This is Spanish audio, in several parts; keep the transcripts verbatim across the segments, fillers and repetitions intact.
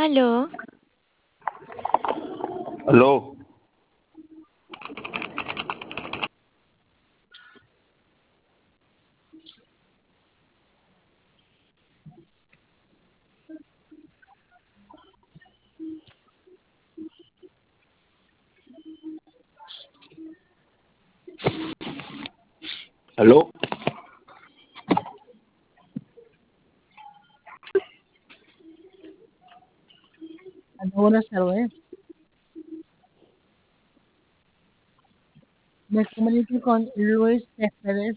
Aló, Aló, aló. Aló, buenas tardes. Me comunico con Luis Céspedes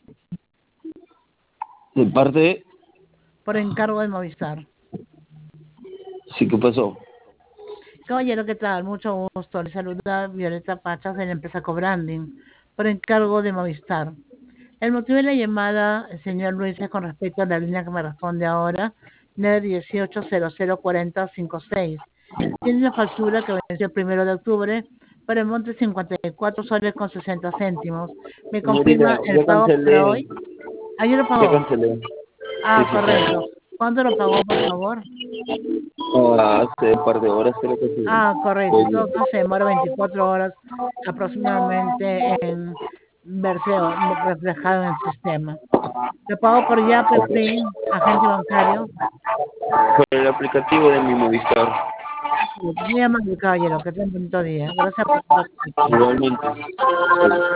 De parte de... por encargo de Movistar. Sí, ¿qué pasó? Caballero, ¿qué tal? Mucho gusto. Le saluda Violeta Pachas de la empresa Cobranding por encargo de Movistar. El motivo de la llamada, señor Luis, es con respecto a la línea que me responde ahora, nueve uno ocho cero cero cuatro cero cinco seis. Tiene una factura que venció el primero de octubre para el monte cincuenta y cuatro soles con sesenta céntimos. ¿Me confirma Señorita, el ya pago para cancelé. hoy? Ayer lo Ya pagó. cancelé. Sí, Ah, sí, correcto. sí. ¿Cuándo lo pagó, por favor? Ah, hace un par de horas creo que sí. Ah, correcto. Hoy En día. todo caso, se demora veinticuatro horas aproximadamente en verse o- reflejado en el sistema. Lo pago por Yape, Free, agente bancario. Por el aplicativo de mi Movistar. Muy amable, caballero. Que tenga un bonito día. Gracias por contactar. Igualmente.